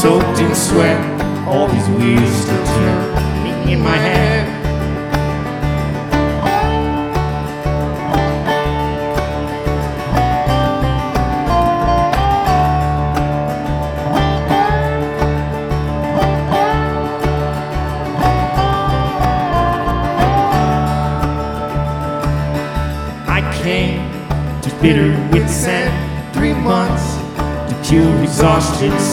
soaked in sweat. All these wheels still turning in my head. I came to bitter wits end, 3 months to cure exhaustion.